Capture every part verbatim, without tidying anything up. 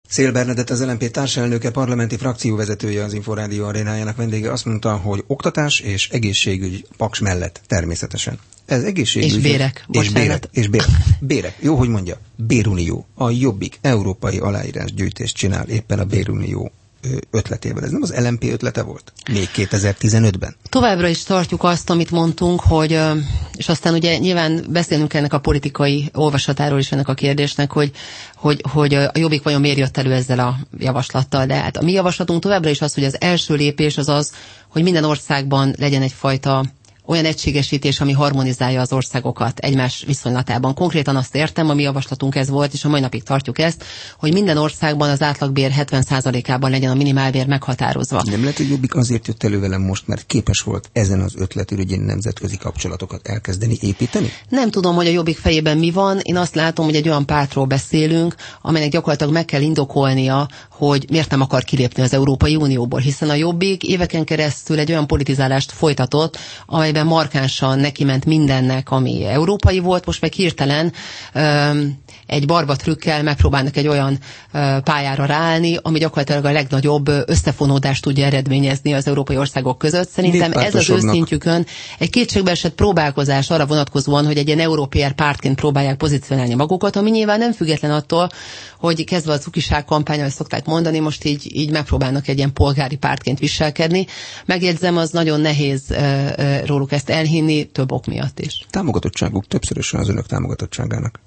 Szél Bernadett, az el em pé társelnöke, parlamenti frakcióvezetője, az Inforádió arénájának vendége azt mondta, hogy oktatás és egészségügy Paks mellett természetesen. Ez egészségügy. És bérek. És bérek. És bérek. Bérek. Jó, hogy mondja. Bérunió. A Jobbik európai aláírásgyűjtést csinál éppen a Bérunió ötletével. Ez nem az el em pé ötlete volt? Még kétezer-tizenötben? Továbbra is tartjuk azt, amit mondtunk, hogy, és aztán ugye nyilván beszélnünk ennek a politikai olvasatáról is ennek a kérdésnek, hogy, hogy, hogy a Jobbik vajon miért jött elő ezzel a javaslattal. De hát a mi javaslatunk továbbra is az, hogy az első lépés az az, hogy minden országban legyen egyfajta olyan egységesítés, ami harmonizálja az országokat egymás viszonylatában. Konkrétan azt értem, a mi javaslatunk ez volt, és a mai napig tartjuk ezt, hogy minden országban az átlagbér hetven százalékában legyen a minimálbér meghatározva. Nem lehet, hogy Jobbik azért jött elő velem most, mert képes volt ezen az ötletürügyén nemzetközi kapcsolatokat elkezdeni építeni? Nem tudom, hogy a Jobbik fejében mi van. Én azt látom, hogy egy olyan pártról beszélünk, amelynek gyakorlatilag meg kell indokolnia, hogy miért nem akar kilépni az Európai Unióból, hiszen a Jobbik éveken keresztül egy olyan politizálást folytatott, amelyben markánsan neki ment mindennek, ami európai volt, most meg hirtelen um, egy barbatrükkel megpróbálnak egy olyan uh, pályára ráállni, ami gyakorlatilag a legnagyobb összefonódást tudja eredményezni az európai országok között. Szerintem ez az őszintjükön egy kétségbeesett próbálkozás arra vonatkozóan, hogy egy ilyen európai pártként próbálják pozícionálni magukat, ami nyilván nem független attól, hogy kezdve a cukiság kampány, ahogy szokták mondani, most így, így megpróbálnak egy ilyen polgári pártként viselkedni. Megjegyzem, az nagyon nehéz uh, uh, róluk ezt elhinni, több ok miatt is. Támogatottságuk többszörösen az önök támogatottságának.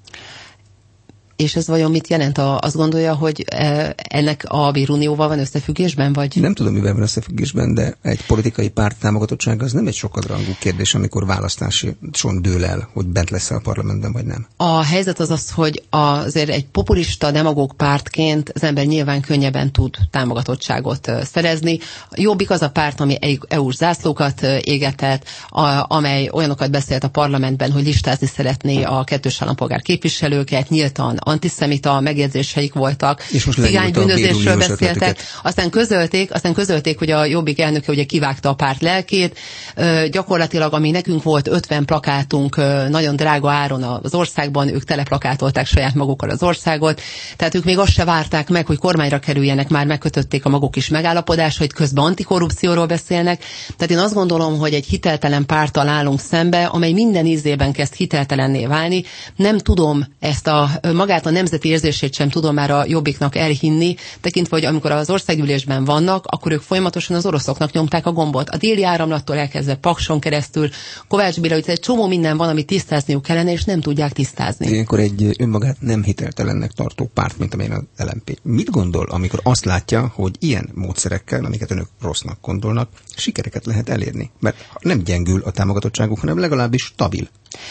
És ez vajon mit jelent? A, azt gondolja, hogy e, ennek a Bérunióval van összefüggésben? Vagy? Nem tudom, mivel van összefüggésben, de egy politikai párt támogatottsága az nem egy sokadrangú kérdés, amikor választáson dől el, hogy bent lesz a parlamentben, vagy nem. A helyzet az az, hogy azért egy populista demagóg pártként az ember nyilván könnyebben tud támogatottságot szerezni. Jobbik az a párt, ami é u-s zászlókat égetett, a, amely olyanokat beszélt a parlamentben, hogy listázni szeretné a kettős állampolgár képviselőket, nyíltan antiszemita megjegyzéseik voltak, cigánybűnözésről beszéltek, aztán közölték, aztán közölték, hogy a Jobbik elnöke ugye kivágta a párt lelkét, ö, gyakorlatilag, ami nekünk volt ötven plakátunk ö, nagyon drága áron az országban, ők teleplakátolták saját magukkal az országot, tehát ők még azt se várták meg, hogy kormányra kerüljenek, már megkötötték a maguk is megállapodást, hogy közben antikorrupcióról beszélnek, tehát én azt gondolom, hogy egy hiteltelen párttal állunk szembe, amely minden ízében kezd hiteltelenné válni, nem tudom ezt a magát a nemzeti érzését sem tudom már a Jobbiknak elhinni, tekintve, hogy amikor az országgyűlésben vannak, akkor ők folyamatosan az oroszoknak nyomták a gombot. A déli áramlattól elkezdve Pakson keresztül, Kovács Béla, hogy egy csomó minden van, amit tisztázniuk kellene, és nem tudják tisztázni. Ilyenkor egy önmagát nem hiteltelennek tartó párt, mint amilyen az el em pé. Mit gondol, amikor azt látja, hogy ilyen módszerekkel, amiket önök rossznak gondolnak, sikereket lehet elérni? Mert nem gyengül a támogatottságuk, hanem legalábbis stabil.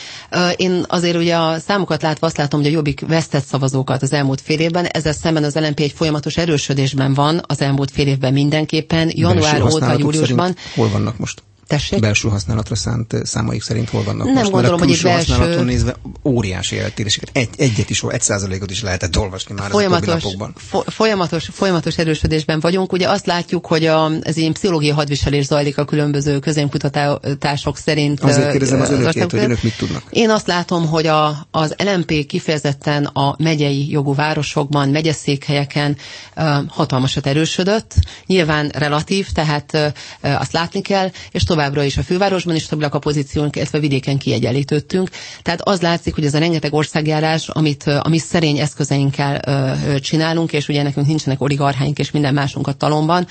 Én azért ugye a számokat látva azt látom, hogy a Jobbik vesztett szavazókat az elmúlt fél évben, ezzel szemben az el em pé egy folyamatos erősödésben van az elmúlt fél évben mindenképpen, január óta, júliusban. Hol vannak most? Tessék? Belső használatra szánt számaik szerint hol vannak nem most? Gondolom, mert a külső belső... használaton nézve óriási eltéréseket. Egy, egyet is, egy százalékot is lehetett olvasni már folyamatos, az utóbbi napokban. Fo- folyamatos, folyamatos erősödésben vagyunk. Ugye azt látjuk, hogy a, ez ilyen pszichológiai hadviselés zajlik a különböző közénkutatások szerint. Azért kérdezem az önökét, hogy önök mit tudnak. Én azt látom, hogy a, az el em pé kifejezetten a megyei jogú városokban, megyeszékhelyeken uh, hatalmasat erősödött. Nyilván relatív, tehát uh, azt látni kell, és továbbra is a főváros városban is stabilak a pozíciónk, illetve vidéken kiegyenlítődtünk. Tehát az látszik, hogy ez a rengeteg országjárás, amit a mi szerény eszközeinkkel ö, csinálunk, és ugye nekünk nincsenek oligarcháink és minden másunk a talomban,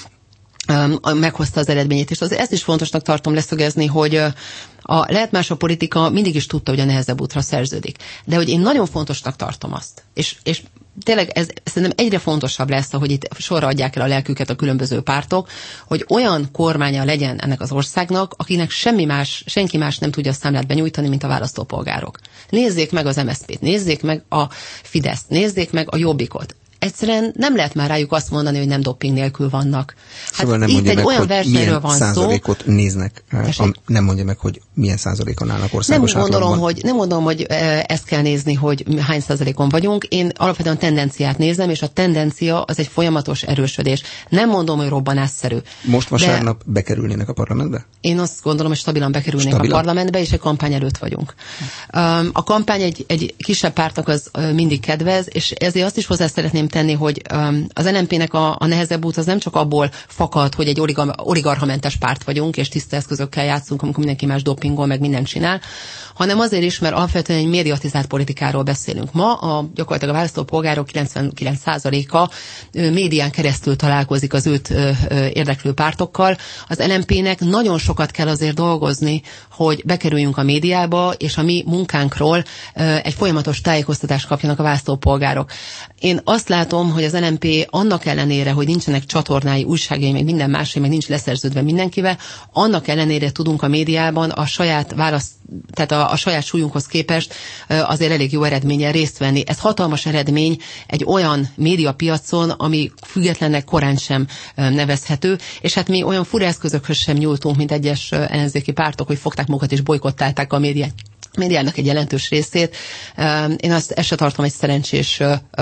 ö, meghozta az eredményét. És az, ezt is fontosnak tartom leszögezni, hogy a lehet más a politika mindig is tudta, hogy a nehezebb útra szerződik. De hogy én nagyon fontosnak tartom azt, és, és tényleg ez szerintem egyre fontosabb lesz, hogy itt sorra adják el a lelküket a különböző pártok, hogy olyan kormánya legyen ennek az országnak, akinek semmi más, senki más nem tudja a számlát benyújtani, mint a választópolgárok. Nézzék meg az em es zé pét, nézzék meg a Fideszt, nézzék meg a Jobbikot. Egyszerűen nem lehet már rájuk azt mondani, hogy nem doping nélkül vannak. Hát szóval nem mondja meg, hogy milyen százalékot szó. néznek, a, nem mondja meg, hogy milyen százalékon állnak országos nem gondolom, átlagban. hogy, nem gondolom, hogy ezt kell nézni, hogy hány százalékon vagyunk. Én alapvetően tendenciát nézem, és a tendencia az egy folyamatos erősödés. Nem mondom, hogy robbanásszerű. Most vasárnap de bekerülnének a parlamentbe? Én azt gondolom, hogy stabilan bekerülnénk stabilan? a parlamentbe, és egy kampány előtt vagyunk. A kampány egy, egy kisebb pártnak az mindig kedvez, és ezért azt is hozzá szeretném tenni, hogy az en en pé-nek a, a nehezebb út az nem csak abból fakad, hogy egy oligarchamentes párt vagyunk, és tiszta eszközökkel játszunk, amikor mindenki más dopingol, meg mindent csinál, hanem azért is, mert alapvetően egy médiatizált politikáról beszélünk. Ma a, gyakorlatilag a választópolgárok kilencvenkilenc százaléka médián keresztül találkozik az őt érdeklő pártokkal. Az en en pé-nek nagyon sokat kell azért dolgozni, hogy bekerüljünk a médiába, és a mi munkánkról egy folyamatos tájékoztatást kapjanak a választópolgárok. Én azt látom, hogy az en en pé annak ellenére, hogy nincsenek csatornái, újságjai, meg minden másé, meg nincs leszerződve mindenkivel, annak ellenére tudunk a médiában a saját választ, tehát a, a saját súlyunkhoz képest azért elég jó eredménnyel részt venni. Ez hatalmas eredmény egy olyan médiapiacon, ami függetlennek korán sem nevezhető, és hát mi olyan fura eszközökhöz sem nyúltunk, mint egyes ellenzéki pártok, hogy fogták magukat és bolykottálták a médiát. médiának egy jelentős részét. Én azt, ezt se tartom egy szerencsés,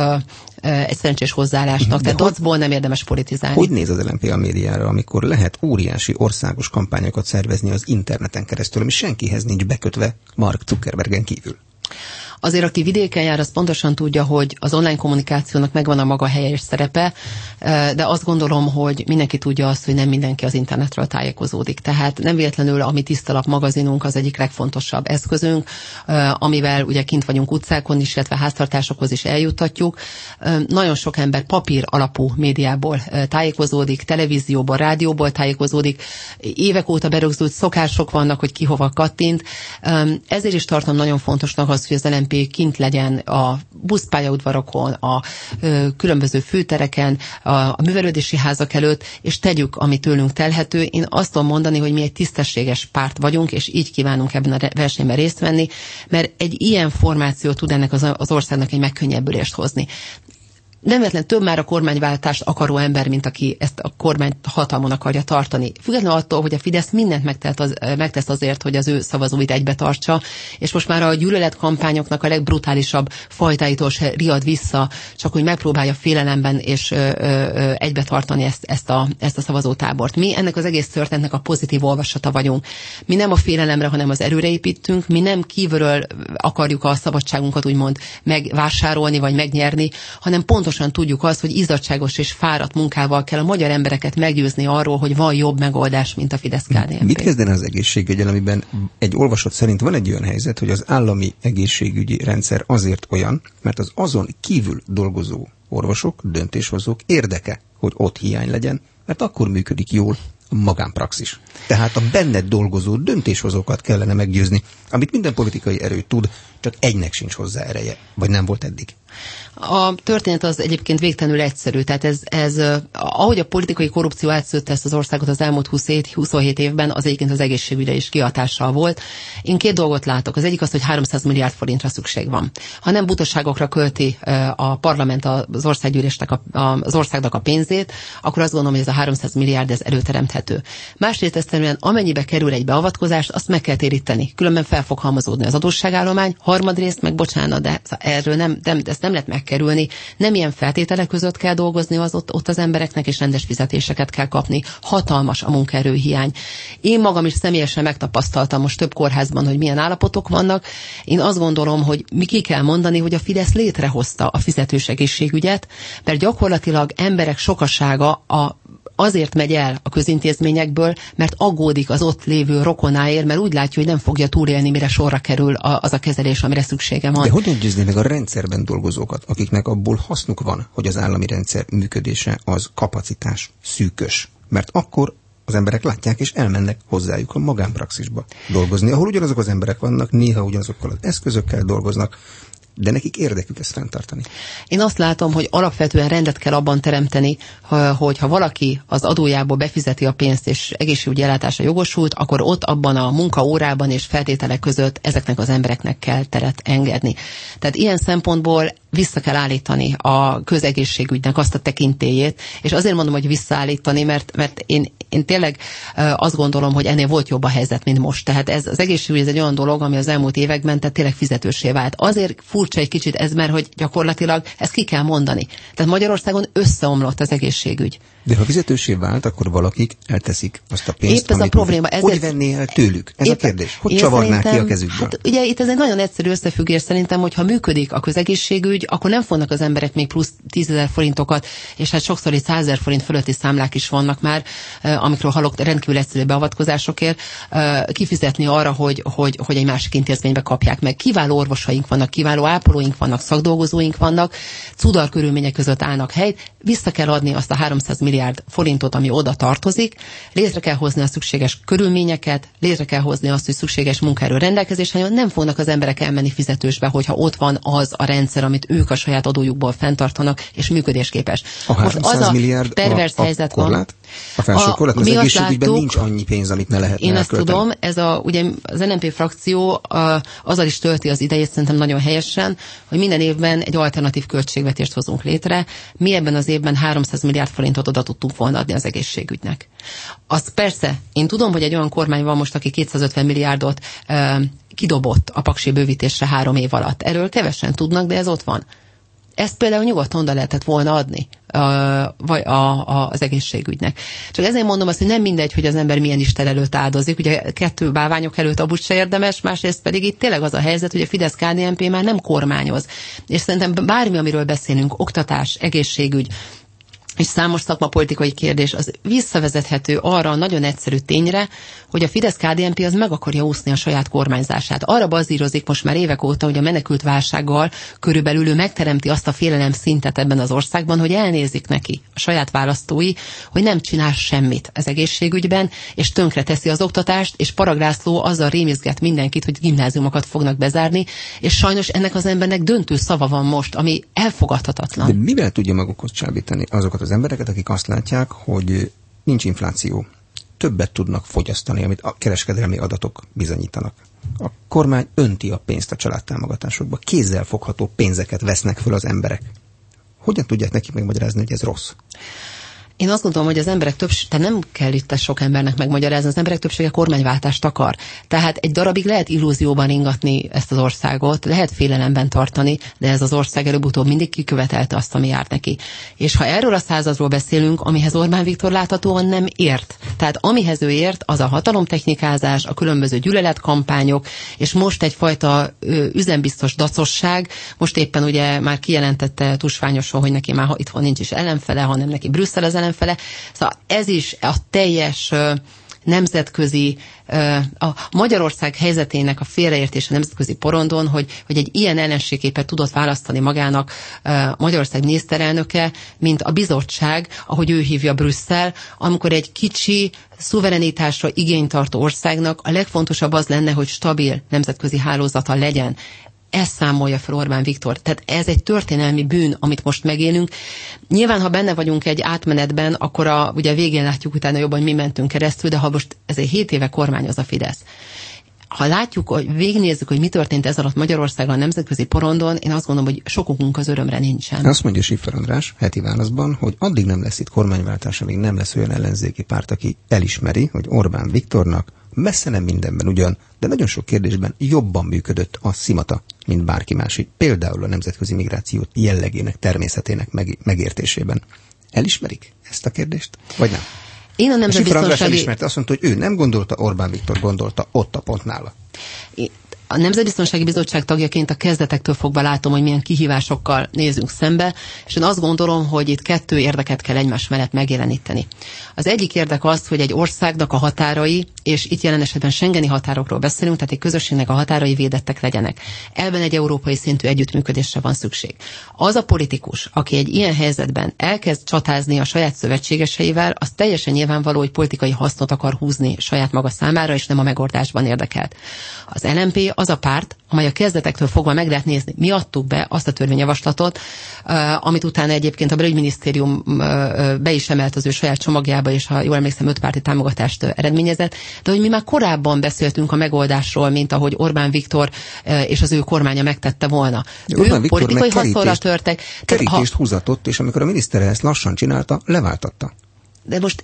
egy szerencsés hozzáállásnak. Tehát dacból nem érdemes politizálni. Hogy néz az el en pé a médiára, amikor lehet óriási országos kampányokat szervezni az interneten keresztül, ami senkihez nincs bekötve Mark Zuckerbergen kívül? Azért, aki vidéken jár, az pontosan tudja, hogy az online kommunikációnak megvan a maga helye és szerepe, de azt gondolom, hogy mindenki tudja azt, hogy nem mindenki az internetről tájékozódik. Tehát nem véletlenül a mi Tisztalap magazinunk az egyik legfontosabb eszközünk, amivel ugye kint vagyunk utcákon is, illetve háztartásokhoz is eljuttatjuk. Nagyon sok ember papír alapú médiából tájékozódik, televízióból, rádióból tájékozódik. Évek óta berögzült szokások vannak, hogy ki hova kattint. Ezért is tartom nagyon fontosnak azt, hogy az en en pé kint legyen a buszpályaudvarokon, a ö, különböző főtereken, a, a művelődési házak előtt, és tegyük, ami tőlünk telhető. Én azt tudom mondani, hogy mi egy tisztességes párt vagyunk, és így kívánunk ebben a versenyben részt venni, mert egy ilyen formáció tud ennek az, az országnak egy megkönnyebbülést hozni. Nem véletlen több már a kormányváltást akaró ember, mint aki ezt a kormányt hatalmon akarja tartani. Függetlenül attól, hogy a Fidesz mindent az, megtesz azért, hogy az ő szavazóit egybe tartsa, és most már a gyűlöletkampányoknak a legbrutálisabb fajtáitól se riad vissza, csak hogy megpróbálja félelemben és ö, ö, egybe tartani ezt, ezt, a, ezt a szavazótábort. Mi ennek az egész történetnek a pozitív olvasata vagyunk. Mi nem a félelemre, hanem az erőre építünk, mi nem kívülről akarjuk a szabadságunkat úgymond megvásárolni vagy megnyerni, hanem pontosan tudjuk azt, hogy izzadságos és fáradt munkával kell a magyar embereket meggyőzni arról, hogy van jobb megoldás, mint a Fidesz-ká dé en pé. Mit kezdene az egészségügyen, amiben egy olvasat szerint van egy olyan helyzet, hogy az állami egészségügyi rendszer azért olyan, mert az azon kívül dolgozó orvosok, döntéshozók érdeke, hogy ott hiány legyen, mert akkor működik jól a magánpraxis. Tehát a benned dolgozó döntéshozókat kellene meggyőzni, amit minden politikai erő tud, csak egynek sincs hozzá ereje, vagy nem volt eddig. A történet az egyébként végtelenül egyszerű, tehát ez, ez ahogy a politikai korrupció átszőtte ezt az országot az elmúlt húsz-huszonhét évben, az egyébként az egészségügyre is kihatással volt. Én két dolgot látok. Az egyik az, hogy háromszáz milliárd forintra szükség van. Ha nem butaságokra költi a parlament az országgyűlésnek, a, az országnak a pénzét, akkor azt gondolom, hogy ez a háromszáz milliárd ez előteremthető. Másrészt egyszerűen amennyibe kerül egy beavatkozást, azt meg kell téríteni. Különben fel fog halmozódni az adósságállomány, harmadrészt meg bocsánat, de erről nem, nem, ezt nem lehet megkerülni. Nem ilyen feltételek között kell dolgozni az ott, ott az embereknek, és rendes fizetéseket kell kapni. Hatalmas a munkaerőhiány. Én magam is személyesen megtapasztaltam most több kórházban, hogy milyen állapotok vannak. Én azt gondolom, hogy mi ki kell mondani, hogy a Fidesz létrehozta a fizetős egészségügyet, mert gyakorlatilag emberek sokasága a azért megy el a közintézményekből, mert aggódik az ott lévő rokonáért, mert úgy látja, hogy nem fogja túlélni, mire sorra kerül a, az a kezelés, amire szüksége van. De hogyan győzni meg a rendszerben dolgozókat, akiknek abból hasznuk van, hogy az állami rendszer működése az kapacitás szűkös? Mert akkor az emberek látják, és elmennek hozzájuk a magánpraxisba dolgozni, ahol ugyanazok az emberek vannak, néha ugyanazokkal az eszközökkel dolgoznak, de nekik érdekük ezt fenntartani. Én azt látom, hogy alapvetően rendet kell abban teremteni, hogy ha valaki az adójából befizeti a pénzt és egészségügyi ellátásra jogosult, akkor ott abban a munkaórában és feltételek között ezeknek az embereknek kell teret engedni. Tehát ilyen szempontból vissza kell állítani a közegészségügynek azt a tekintélyét, és azért mondom, hogy visszaállítani, mert, mert én, én tényleg azt gondolom, hogy ennél volt jobb a helyzet, mint most. Tehát ez az egészségügy ez egy olyan dolog, ami az elmúlt években tehát tényleg fizetőssé vált. Azért furcsa egy kicsit ez, mert hogy gyakorlatilag ezt ki kell mondani. Tehát Magyarországon összeomlott az egészségügy. De ha fizetősé vált, akkor valakik elteszik azt a pénzt, épp ez amit a probléma. Ez hogy ez... venné el tőlük? Ez épp, a kérdés. Hogy csavarnák ki a kezükből? Hát ugye itt ez egy nagyon egyszerű összefüggés szerintem, hogy ha működik a közegészségügy, akkor nem fognak az emberek még plusz tízezer forintokat, és hát sokszor itt százezer forint fölötti számlák is vannak már, amikről hallok rendkívül egyszerű beavatkozásokért, kifizetni arra, hogy, hogy, hogy egy másik intézménybe kapják meg. Kiváló orvosaink vannak, kiváló ápolóink vannak, szakdolgozóink vannak, cudar körülmények között állnak helyt, vissza kell adni azt a háromszáz milliárd forintot, ami oda tartozik, létre kell hozni a szükséges körülményeket, létre kell hozni azt, hogy szükséges munkaerő rendelkezésre, nem fognak az emberek elmenni fizetősbe, hogyha ott van az a rendszer, amit ők a saját adójukból fenntartanak, és működésképes. A most az a pervers a, a helyzet korlát? van. A felső korlát, az egészségügyben láttuk, nincs annyi pénz, amit ne lehetne Én elkölteni. ezt tudom, ez a, ugye az en em pé frakció a, azzal is tölti az idejét, szerintem nagyon helyesen, hogy minden évben egy alternatív költségvetést hozunk létre. Mi ebben az évben háromszáz milliárd forintot oda tudtunk volna adni az egészségügynek. Az persze, én tudom, hogy egy olyan kormány van most, aki kétszázötven milliárdot uh, kidobott a paksi bővítésre három év alatt. Erről kevesen tudnak, de ez ott van. Ezt például nyugodtan oda lehetett volna adni uh, vagy a, a, az egészségügynek. Csak ezért mondom azt, hogy nem mindegy, hogy az ember milyen Isten előtt áldozik. Ugye kettő bálványok előtt abúgy se érdemes, másrészt pedig itt tényleg az a helyzet, hogy a Fidesz-ká dé en pé már nem kormányoz. És szerintem bármi, amiről beszélünk, oktatás, egészségügy, és számos szakmapolitikai kérdés, az visszavezethető arra a nagyon egyszerű tényre, hogy a Fidesz-ká dé en pé az meg akarja úszni a saját kormányzását. Arra bazírozik most már évek óta, hogy a menekült válsággal körülbelül ő megteremti azt a félelem szintet ebben az országban, hogy elnézik neki a saját választói, hogy nem csinál semmit az egészségügyben, és tönkre teszi az oktatást, és Paragrászló azzal rémizget mindenkit, hogy gimnáziumokat fognak bezárni, és sajnos ennek az embernek döntő szava van most, ami elfogadhatatlan. De mivel tudja magukhoz csábítani azokat az embereket, akik azt látják, hogy nincs infláció, többet tudnak fogyasztani, amit a kereskedelmi adatok bizonyítanak. A kormány önti a pénzt a családtámogatásokba, kézzel fogható pénzeket vesznek föl az emberek. Hogyan tudják nekik megmagyarázni, hogy ez rossz? Én azt gondolom, hogy az emberek többsége, tehát nem kell itt sok embernek megmagyarázni, az emberek többsége kormányváltást akar. Tehát egy darabig lehet illúzióban ingatni ezt az országot, lehet félelemben tartani, de ez az ország előbb-utóbb mindig kikövetelte azt, ami járt neki. És ha erről a századról beszélünk, amihez Orbán Viktor láthatóan nem ért. Tehát amihez ő ért, az a hatalomtechnikázás, a különböző gyűlöletkampányok, és most egyfajta ö, üzembiztos dacosság. Most éppen ugye már kijelentette tusványosan, hogy neki már itthon nincs is ellenfele, hanem neki Brüsszel az ellenfele. Szóval ez is a teljes ö, nemzetközi, ö, a Magyarország helyzetének a félreértése nemzetközi porondon, hogy, hogy egy ilyen ellenségképet tudott választani magának ö, Magyarország miniszterelnöke, mint a bizottság, ahogy ő hívja Brüsszel, amikor egy kicsi, szuverenitásra igénytartó országnak a legfontosabb az lenne, hogy stabil nemzetközi hálózata legyen. Ez számolja fel Orbán Viktor. Tehát ez egy történelmi bűn, amit most megélünk. Nyilván, ha benne vagyunk egy átmenetben, akkor a, ugye végén látjuk utána jobban, hogy mi mentünk keresztül, de ha most ez egy hét éve kormányoz a Fidesz. Ha látjuk, hogy végignézzük, hogy mi történt ez alatt Magyarországon a nemzetközi porondon, én azt gondolom, hogy sokukunk az örömre nincsen. Azt mondja Schiffer András heti válaszban, hogy addig nem lesz itt kormányváltás, amíg nem lesz olyan ellenzéki párt, aki elismeri, hogy Orbán Viktornak messze nem mindenben ugyan, de nagyon sok kérdésben jobban működött a szimata, mint bárki másik. Például a nemzetközi migráció jellegének, természetének meg, megértésében. Elismerik ezt a kérdést? Vagy nem? Én a nemzetbiztonsági... elismerte, azt mondta, hogy ő nem gondolta, Orbán Viktor gondolta ott a pontnál. A Nemzetbiztonsági Bizottság tagjaként a kezdetektől fogva látom, hogy milyen kihívásokkal nézünk szembe, és én azt gondolom, hogy itt kettő érdeket kell egymás mellett megjeleníteni. Az egyik érdek az, hogy egy országnak a határai, és itt jelen esetben schengeni határokról beszélünk, tehát egy közösségnek a határai védettek legyenek. Ebben egy európai szintű együttműködésre van szükség. Az a politikus, aki egy ilyen helyzetben elkezd csatázni a saját szövetségeseivel, az teljesen nyilvánvaló, hogy politikai hasznot akar húzni saját maga számára, és nem a megoldásban érdekelt. Az en em pé az a párt, amely a kezdetektől fogva meg lehet nézni. Mi adtuk be azt a törvényjavaslatot, uh, amit utána egyébként a belügyminisztérium uh, be is emelt az ő saját csomagjába, és ha jól emlékszem, öt párti támogatást uh, eredményezett, de hogy mi már korábban beszéltünk a megoldásról, mint ahogy Orbán Viktor uh, és az ő kormánya megtette volna. Ők politikai haszonra törtek. Kerítést ha... húzatott, és amikor a miniszter ezt lassan csinálta, leváltatta. De most én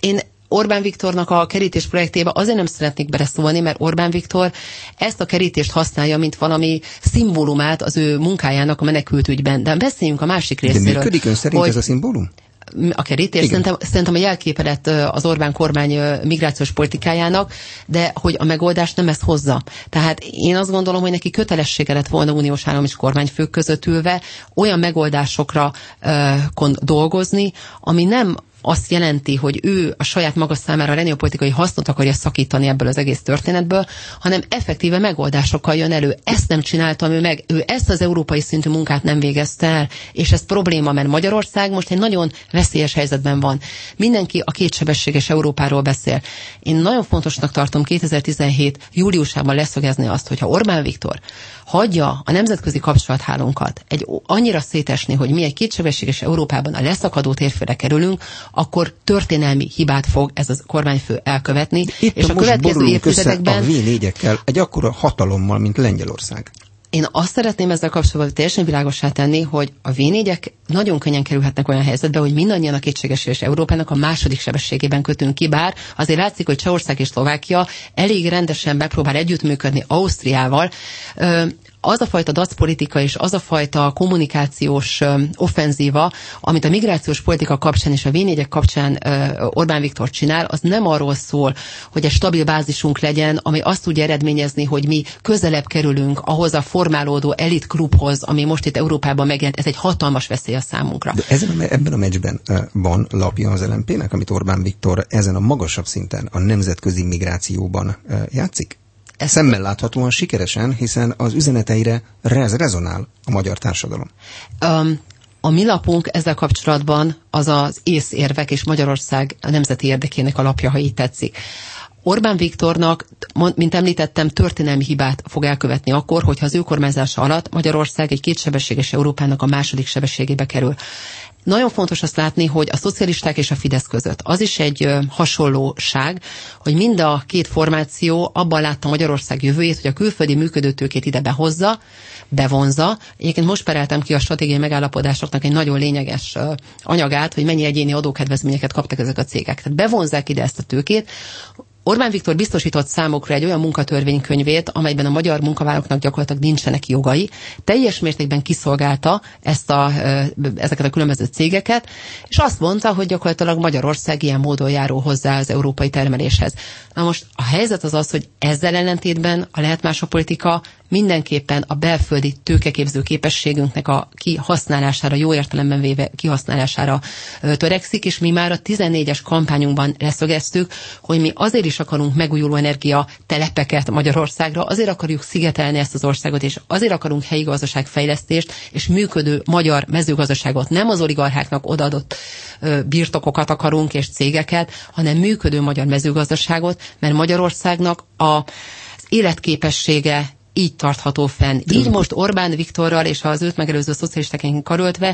Orbán Viktornak a kerítés projektjébe azért nem szeretnék beleszólni, mert Orbán Viktor ezt a kerítést használja, mint valami szimbólumát az ő munkájának a menekültügyben. De beszéljünk a másik részéről. De működik ön szerint ez a szimbólum? A kerítés szerintem, szerintem a jelképe lett az Orbán kormány migrációs politikájának, de hogy a megoldás nem ezt hozza. Tehát én azt gondolom, hogy neki kötelessége lett volna uniós állam és kormányfők között ülve olyan megoldásokra uh, dolgozni, ami nem azt jelenti, hogy ő a saját maga számára a reneopolitikai hasznot akarja szakítani ebből az egész történetből, hanem effektíve megoldásokkal jön elő. Ezt nem csináltam ő meg, ő ezt az európai szintű munkát nem végezte el, és ez probléma, mert Magyarország most egy nagyon veszélyes helyzetben van. Mindenki a kétsebességes Európáról beszél. Én nagyon fontosnak tartom kétezer-tizenhét júliusában leszögezni azt, hogyha Orbán Viktor hagyja a nemzetközi kapcsolathálónkat egy annyira szétesni, hogy mi egy kétsebességes Európában a leszakadó térfőre kerülünk, akkor történelmi hibát fog ez a kormányfő elkövetni. Éppen és a következő évtizedekben a vé négyekkel egy akkora hatalommal, mint Lengyelország. Én azt szeretném ezzel kapcsolatban teljesen világossá tenni, hogy a vé négyek nagyon könnyen kerülhetnek olyan helyzetbe, hogy mindannyian a kétséges Európának a második sebességében kötünk ki, bár azért látszik, hogy Csehország és Szlovákia elég rendesen megpróbál együttműködni Ausztriával. Az a fajta dacpolitika és az a fajta kommunikációs offenzíva, amit a migrációs politika kapcsán és a vé négyek kapcsán Orbán Viktor csinál, az nem arról szól, hogy egy stabil bázisunk legyen, ami azt tudja eredményezni, hogy mi közelebb kerülünk ahhoz a formálódó elit klubhoz, ami most itt Európában megjelent. Ez egy hatalmas veszély a számunkra. De ezen, ebben a meccsben van lapja az el em pé-nek, amit Orbán Viktor ezen a magasabb szinten, a nemzetközi migrációban játszik? Ezt szemmel láthatóan sikeresen, hiszen az üzeneteire rez, rezonál a magyar társadalom. Um, a mi lapunk ezzel kapcsolatban az az észérvek és Magyarország a nemzeti érdekének a lapja, ha így tetszik. Orbán Viktornak, mint említettem, történelmi hibát fog elkövetni akkor, hogyha az ő kormányzása alatt Magyarország egy kétsebességes Európának a második sebességébe kerül. Nagyon fontos azt látni, hogy a szocialisták és a Fidesz között az is egy ö, hasonlóság, hogy mind a két formáció abban látta Magyarország jövőjét, hogy a külföldi működőtőkét ide behozza, bevonza. Egyébként most pereltem ki a stratégiai megállapodásoknak egy nagyon lényeges ö, anyagát, hogy mennyi egyéni adókedvezményeket kaptak ezek a cégek. Tehát bevonzzák ide ezt a tőkét. Orbán Viktor biztosított számukra egy olyan munkatörvénykönyvét, amelyben a magyar munkavállalóknak gyakorlatilag nincsenek jogai. Teljes mértékben kiszolgálta ezt a, ezeket a különböző cégeket, és azt mondta, hogy gyakorlatilag Magyarország ilyen módon járul hozzá az európai termeléshez. Na most a helyzet az az, hogy ezzel ellentétben a lehet más a politika mindenképpen a belföldi tőkeképző képességünknek a kihasználására, jó értelemben véve kihasználására törekszik, és mi már a tizennégyes kampányunkban leszögeztük, hogy mi azért is akarunk megújuló energia telepeket Magyarországra, azért akarjuk szigetelni ezt az országot, és azért akarunk helyi gazdaságfejlesztést, és működő magyar mezőgazdaságot. Nem az oligarcháknak odaadott birtokokat akarunk, és cégeket, hanem működő magyar mezőgazdaságot, mert Magyarországnak a, az életképessége így tartható fenn. Így most Orbán Viktorral és az őt megelőző szocialistáként karöltve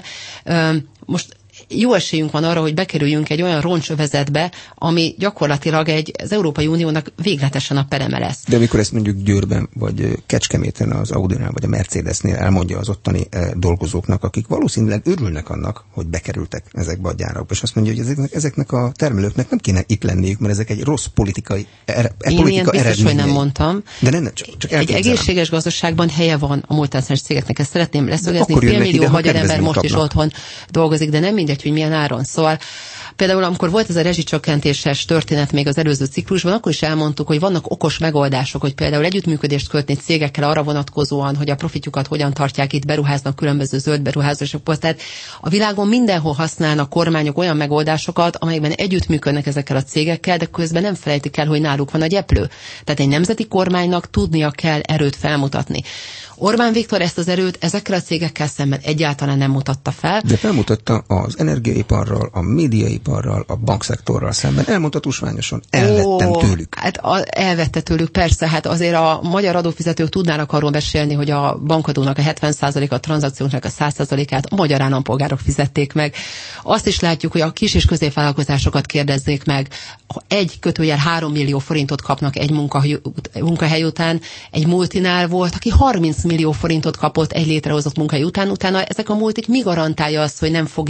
most jó esélyünk van arra, hogy bekerüljünk egy olyan roncsövezetbe, ami gyakorlatilag egy, az Európai Uniónak végletesen a pereme lesz. De amikor ezt mondjuk Győrben, vagy Kecskeméten az Audinál, vagy a Mercedesnél elmondja az ottani eh, dolgozóknak, akik valószínűleg örülnek annak, hogy bekerültek ezekbe a gyárakba, és azt mondja, hogy ezeknek, ezeknek a termelőknek nem kéne itt lenniük, mert ezek egy rossz politikai er, Én politika ilyen biztos, eredményei. hogy nem mondtam. De nem, csak, csak egy egészséges gazdaságban helye van a multinacionális cégeknek, ezt szeretném leszögezni. Félmillió magyar ember most is otthon dolgozik, de nem mindegy, hogy milyen áron. Szóval például amikor volt ez a rezsicsökkentéses történet még az előző ciklusban, akkor is elmondtuk, hogy vannak okos megoldások, hogy például együttműködést kötni cégekkel arra vonatkozóan, hogy a profitjukat hogyan tartják, itt beruháznak különböző zöld beruházásokból. Tehát a világon mindenhol használnak kormányok olyan megoldásokat, amelyekben együttműködnek ezekkel a cégekkel, de közben nem felejtik el, hogy náluk van a gyeplő. Tehát egy nemzeti kormánynak tudnia kell erőt felmutatni. Orbán Viktor ezt az erőt ezekkel a cégekkel szemben egyáltalán nem mutatta fel. De felmutatta az energiaiparral, a médiaiparral, a bankszektorral szemben. Elmondta tusványosan, elvettem Ó, tőlük. Hát a, elvette tőlük, persze. Hát azért a magyar adófizetők tudnának arról beszélni, hogy a bankadónak a hetven százaléka, a tranzakcióknak a száz százalékát a magyar állampolgárok fizették meg. Azt is látjuk, hogy a kis és középvállalkozásokat kérdezzék meg. Egy kötőjel három millió forintot kapnak egy munkahely, munkahely után. Egy multinál volt, aki harminc millió forintot kapott egy létrehozott munkahely után, utána ezek a multik mi garantálja azt, hogy nem fogja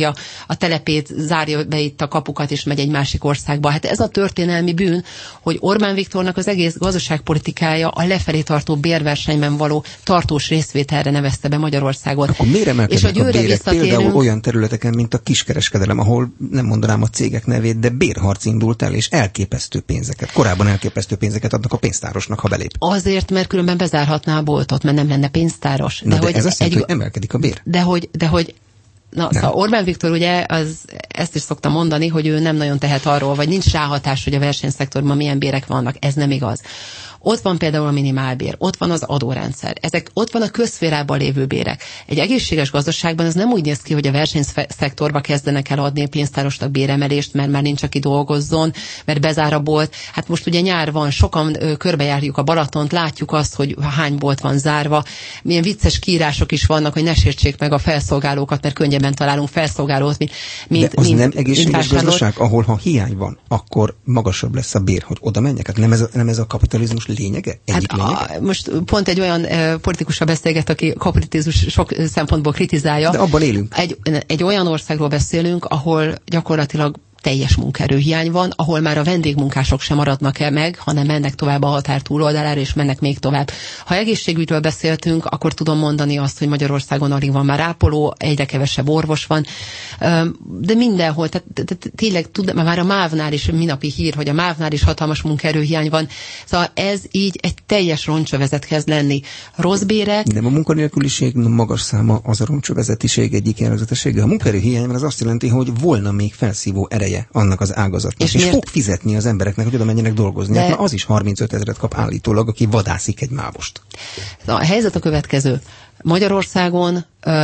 a telepét, zárja be itt a kapukat, és megy egy másik országba. Hát ez a történelmi bűn, hogy Orbán Viktornak az egész gazdaságpolitikája a lefelé tartó bérversenyben való tartós részvételre nevezte be Magyarországot. Akkor miért emelkednek a, a bérek például olyan területeken, mint a kiskereskedelem, ahol nem mondanám a cégek nevét, de bérharc indult el, és elképesztő pénzeket, korábban elképesztő pénzeket adnak a pénztárosnak, ha belép. Azért, mert különben bezárhatná a boltot, mert nem lenne pénztáros. De, Na, de hogy ez azt jelenti, hogy emelkedik a bér. De hogy, de hogy Na, szóval Orbán Viktor ugye az, ezt is szokta mondani, hogy ő nem nagyon tehet arról, vagy nincs ráhatás, hogy a versenyszektorban milyen bérek vannak. Ez nem igaz. Ott van például a minimálbér, ott van az adórendszer, ezek, ott van a közszférában lévő bérek. Egy egészséges gazdaságban ez nem úgy néz ki, hogy a versenyszektorba kezdenek el adni pénztárosnak béremelést, mert már nincs, aki dolgozzon, mert bezár a bolt. Hát most ugye nyár van, sokan ö, körbejárjuk a Balatont, látjuk azt, hogy hány bolt van zárva. Milyen vicces kiírások is vannak, hogy ne sértsék meg a felszolgálókat, mert könnyebben találunk felszolgálót, mint, mint De az mint, nem egészséges gazdaság, ahol ha hiány van, akkor magasabb lesz a bér, hogy oda menjek. Hát nem ez a, nem ez a kapitalizmus lényege? Egyik hát lényege? A, most pont egy olyan e, politikusra beszélget, aki kapitalizmus sok szempontból kritizálja. De abban élünk. Egy, egy olyan országról beszélünk, ahol gyakorlatilag teljes munkaerőhiány van, ahol már a vendégmunkások sem maradnak el meg, hanem mennek tovább a határ túloldalára, és mennek még tovább. Ha egészségügyről beszéltünk, akkor tudom mondani azt, hogy Magyarországon alig van már ápoló, egyre kevesebb orvos van, de mindenhol, tehát, tehát tényleg tud, már a MÁV-nál is minapi hír, hogy a MÁV-nál is hatalmas munkaerőhiány van. Szóval ez így egy teljes roncsövezet kezd lenni. Rossz bérek. De a munkanélküliség magas száma az a roncsövezetiség egyik jellegzetessége. A munkaerőhiány az azt jelenti, hogy volna még felszívó ereje annak az ágazatnak. És, és fog fizetni az embereknek, hogy oda menjenek dolgozni. De... Hát az is harmincöt ezret kap állítólag, aki vadászik egy mávost. A helyzet a következő. Magyarországon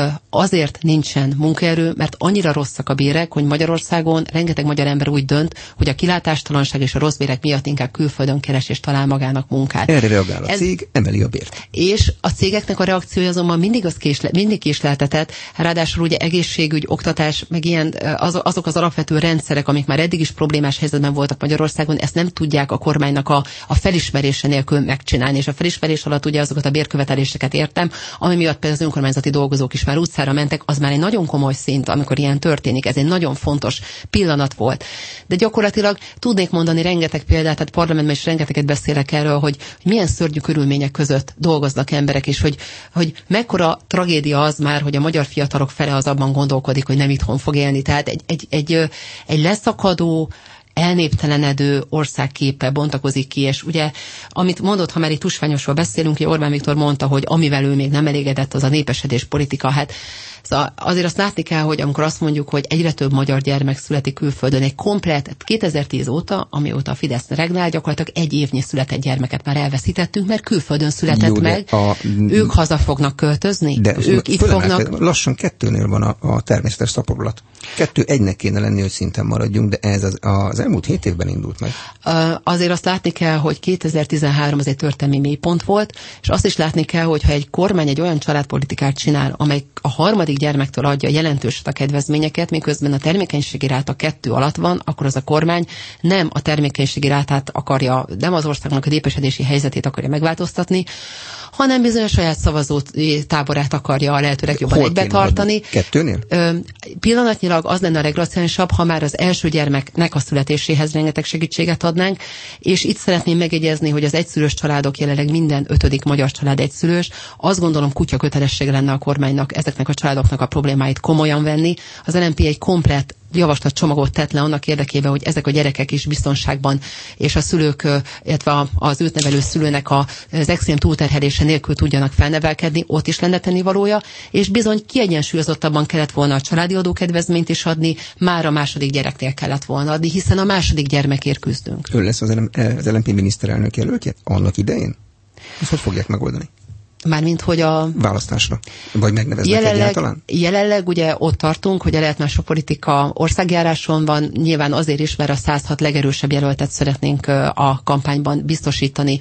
azért nincsen munkaerő, mert annyira rosszak a bérek, hogy Magyarországon rengeteg magyar ember úgy dönt, hogy a kilátástalanság és a rossz bérek miatt inkább külföldön keres és talál magának munkát. Erre reagál a Ez, cég, emeli a bért. És a cégeknek a reakciója azonban mindig, az késle, mindig késleltetett, ráadásul ugye egészségügy, oktatás, meg ilyen az, azok az alapvető rendszerek, amik már eddig is problémás helyzetben voltak Magyarországon, ezt nem tudják a kormánynak a, a felismerése nélkül megcsinálni, és a felismerés alatt ugye azokat a bérköveteléseket értem, ami miatt például az önkormányzati dolgozók is már utcára mentek, az már egy nagyon komoly szint, amikor ilyen történik. Ez egy nagyon fontos pillanat volt. De gyakorlatilag tudnék mondani rengeteg példát, tehát parlamentben is rengeteget beszélek erről, hogy, hogy milyen szörnyű körülmények között dolgoznak emberek, és hogy, hogy mekkora tragédia az már, hogy a magyar fiatalok fele az abban gondolkodik, hogy nem itthon fog élni. Tehát egy, egy, egy, egy leszakadó, elnéptelenedő országképe bontakozik ki, és ugye, amit mondott, ha már itt tusványosról beszélünk, hogy Orbán Viktor mondta, hogy amivel ő még nem elégedett, az a népesedés politika, hát szóval azért azt látni kell, hogy amikor azt mondjuk, hogy egyre több magyar gyermek születik külföldön, egy komplet, kétezer-tíz óta, amióta a Fidesz regnál, gyakorlatilag egy évnyi született gyermeket már elveszítettünk, mert külföldön született Jó, meg, a... ők haza fognak költözni, de ők itt fognak... Lassan kettőnél van a, a természetes szaporulat. Kettő egynek kéne lenni, hogy szinten maradjunk, de ez az, az elmúlt hét évben indult meg. Uh, azért azt látni kell, hogy kétezer-tizenhárom az egy történelmi mélypont volt, és azt is látni kell, hogy ha egy kormány egy olyan családpolitikát csinál, amely a harmadik gyermektől adja jelentős a kedvezményeket, miközben a termékenységi ráta kettő alatt van, akkor az a kormány nem a termékenységi rátát akarja, nem az országnak a népesedési helyzetét akarja megváltoztatni, hanem bizony a saját szavazó táborát akarja a lehető legjobban egybe tartani. Kettőnél? Ö, pillanatnyilag az lenne a legracionálisabb, ha már az első gyermeknek a születéséhez rengeteg segítséget adnánk, és itt szeretném megjegyezni, hogy az egyszülős családok jelenleg minden ötödik magyar család egyszülős. Azt gondolom, kutya kötelessége lenne a kormánynak ezeknek a családoknak a problémáit komolyan venni. Az el em pé egy komplett javaslatcsomagot tett le annak érdekében, hogy ezek a gyerekek is biztonságban, és a szülők, illetve az őt nevelő szülőnek az extrém túlterhelése nélkül tudjanak felnevelkedni, ott is lenne tennivalója, és bizony kiegyensúlyozottabban kellett volna a családi adókedvezményt is adni, már a második gyereknél kellett volna adni, hiszen a második gyermekért küzdünk. Ön lesz az el em pé miniszterelnök jelöltje annak idején? Ezt hogy fogják megoldani? Mármint, hogy a... Választásra? Vagy megneveznek jelenleg, egyáltalán? Jelenleg ugye ott tartunk, hogy a lehetmások politika országjáráson van, nyilván azért is, mert a száz hat legerősebb jelöltet szeretnénk a kampányban biztosítani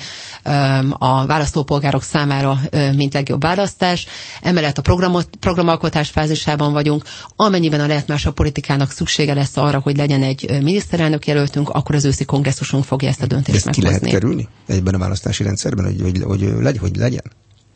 a választópolgárok számára, mint legjobb választás. Emellett a programot, programalkotás fázisában vagyunk. Amennyiben a lehetmások politikának szüksége lesz arra, hogy legyen egy miniszterelnök jelöltünk, akkor az őszi kongresszusunk fogja ezt a döntést ezt meghozni. Ki lehet kerülni egyben a választási rendszerben, hogy, hogy, hogy, hogy, hogy legyen?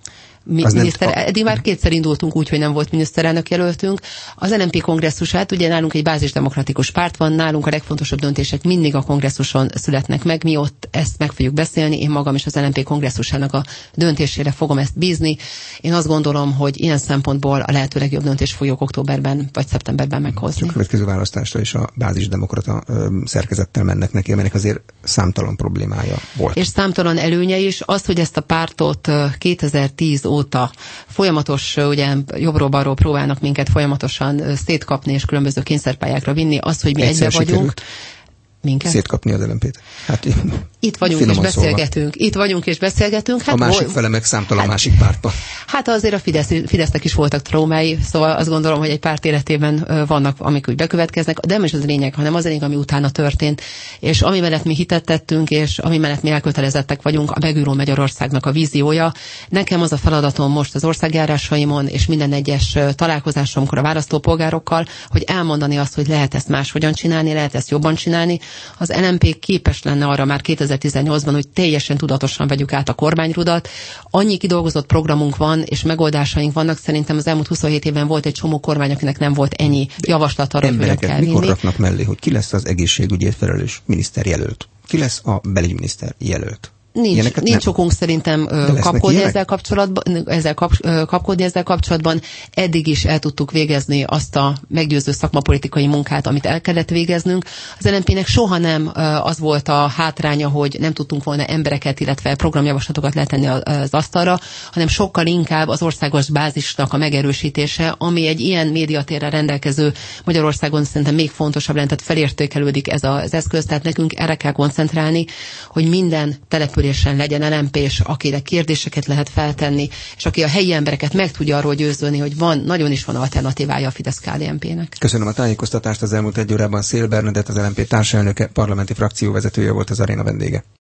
miniszter, a... eddig már kétszer indultunk úgy, hogy nem volt miniszterelnök jelöltünk. Az en em pé kongresszusát, ugye nálunk egy bázisdemokratikus párt van, nálunk a legfontosabb döntések mindig a kongresszuson születnek meg, mi ott ezt meg fogjuk beszélni, én magam is az en em pé kongresszusának a döntésére fogom ezt bízni. Én azt gondolom, hogy ilyen szempontból a lehető legjobb döntést fogjuk októberben vagy szeptemberben meghozni. A következő választásra is a bázisdemokrata szerkezettel mennek neki, aminek azért számtalan problémája volt. És számtalan előnye is. Az, hogy ezt a pártot kétezer-tíz óta folyamatos, ugye jobbról-balról próbálnak minket folyamatosan szétkapni és különböző kényszerpályákra vinni, az, hogy mi Egyszer egybe vagyunk. Minket? Szétkapni az el em pét. Hát, itt vagyunk és beszélgetünk. Szólva. Itt vagyunk és beszélgetünk. Hát a másik vol- fele meg számtalan hát, másik pártban. Hát azért a Fidesz, Fidesznek is voltak traumái, szóval azt gondolom, hogy egy párt életében vannak, amik úgy bekövetkeznek, de nem is az a lényeg, hanem az a lényeg, ami utána történt. És ami mellett mi hitet tettünk, és ami mellett mi elkötelezettek vagyunk, a megújuló Magyarországnak a víziója. Nekem az a feladatom most az országjárásaimon, és minden egyes találkozásomkor a választópolgárokkal, hogy elmondani azt, hogy lehet ezt máshogyan csinálni, lehet ezt jobban csinálni. Az en em pé képes lenne arra már kétezer-tizennyolcban, hogy teljesen tudatosan vegyük át a kormányrudat. Annyi kidolgozott programunk van, és megoldásaink vannak. Szerintem az elmúlt huszonhét évben volt egy csomó kormány, akinek nem volt ennyi javaslat arra, hogy hogyan kell vinni. Mikor raknak mellé, hogy ki lesz az egészségügyért felelős miniszterjelölt? Ki lesz a belügyminiszter jelölt? Nincs, nincs okunk szerintem kapkodni ezzel kapcsolatban, ezzel kap, kapkodni ezzel kapcsolatban. Eddig is el tudtuk végezni azt a meggyőző szakmapolitikai munkát, amit el kellett végeznünk. Az en em pének soha nem az volt a hátránya, hogy nem tudtunk volna embereket, illetve programjavaslatokat letenni az asztalra, hanem sokkal inkább az országos bázisnak a megerősítése, ami egy ilyen médiatérrel rendelkező Magyarországon szerintem még fontosabb lenne, tehát felértékelődik ez az eszköz, tehát nekünk erre kell koncentrálni, hogy minden település legyen el em pés, akire kérdéseket lehet feltenni, és aki a helyi embereket meg tudja arról győzni, hogy van, nagyon is van alternatívája a Fidesz-ká dé en pének. Köszönöm a tájékoztatást. Az elmúlt egy órában Szél Bernadett, az el em pé társelnöke, parlamenti frakcióvezetője volt az aréna vendége.